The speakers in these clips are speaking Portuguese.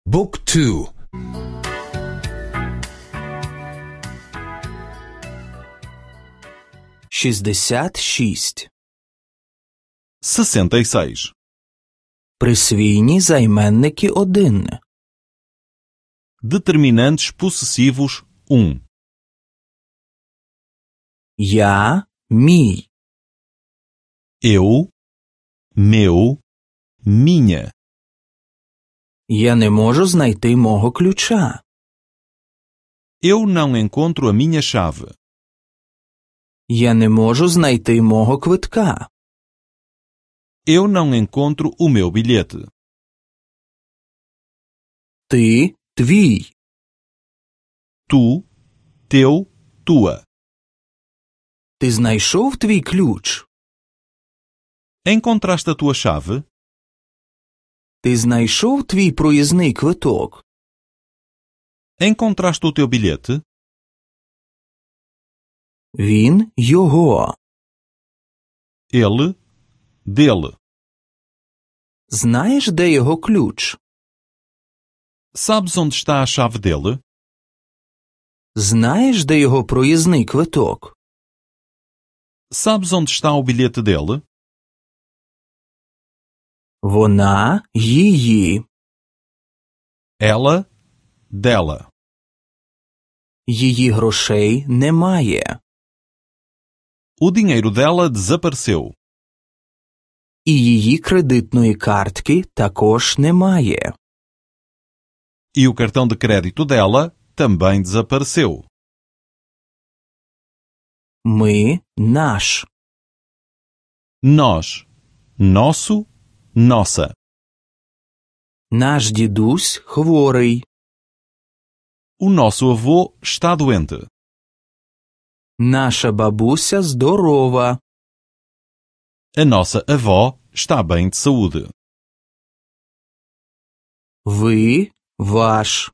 Book 2. 66. 66. Присвійні займенники один. Determinantes possessivos 1. Я, мій. Eu, meu, minha. Я не можу знайти мого ключа. Eu não encontro a minha chave. Я не можу знайти мого квитка. Eu não encontro o meu bilhete. Ти, твій. Tu, teu, tua. Ти знайшов твій ключ? Encontraste a tua chave? Ти знайшов твій проїзний квиток? Encontraste o teu bilhete? Він, його. Ele, dele. Знаєш, де його ключ? Sabes onde está a chave dele? Знаєш, де його проїзний квиток? Sabes onde está o bilhete dele? Вона, її. Ela, dela. Її грошей немає. O dinheiro dela desapareceu. І її кредитної картки також немає. E o cartão de crédito dela também desapareceu. Ми, наш. Nós, nosso, nossa. Наш дідусь хворий. O nosso avô está doente. Наша бабуся здорова. A nossa avó está bem de saúde. Ви, ваш.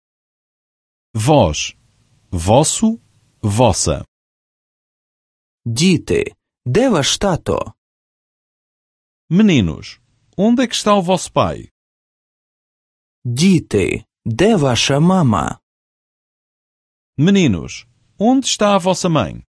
Vós, vosso, vossa. Діти, де ваш тато? Meninos, onde é que está o vosso pai? Діти, де ваша мама? Meninos, onde está a vossa mãe?